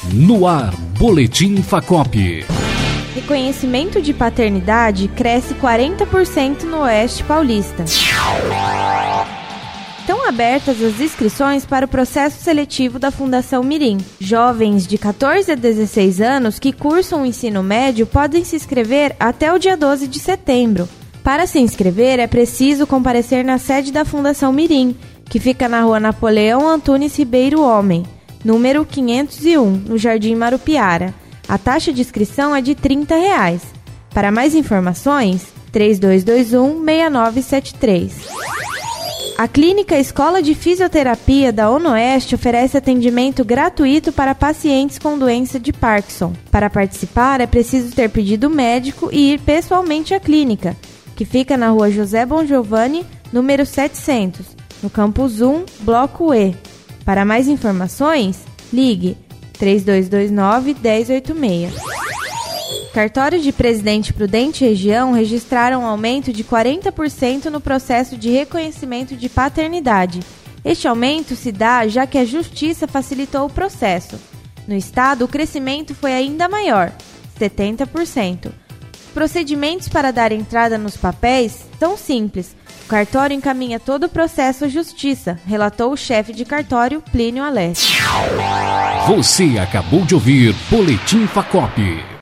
No ar, Boletim Facop. Reconhecimento de paternidade cresce 40% no Oeste Paulista. Estão abertas as inscrições para o processo seletivo da Fundação Mirim. Jovens de 14 a 16 anos que cursam o ensino médio podem se inscrever até o dia 12 de setembro. Para se inscrever, é preciso comparecer na sede da Fundação Mirim, que fica na rua Napoleão Antunes Ribeiro Homem, número 501, no Jardim Marupiara. A taxa de inscrição é de R$ 30. Para mais informações, 3221-6973. A Clínica Escola de Fisioterapia da ONOeste oferece atendimento gratuito para pacientes com doença de Parkinson. Para participar, é preciso ter pedido médico e ir pessoalmente à clínica, que fica na rua José Bongiovanni, número 700, no Campus 1, Bloco E. Para mais informações, ligue 3229-1086. Cartórios de Presidente Prudente Região registraram um aumento de 40% no processo de reconhecimento de paternidade. Este aumento se dá já que a Justiça facilitou o processo. No estado, o crescimento foi ainda maior, 70%. Os procedimentos para dar entrada nos papéis são simples. O cartório encaminha todo o processo à Justiça, relatou o chefe de cartório, Plínio Alessio. Você acabou de ouvir Boletim Facop.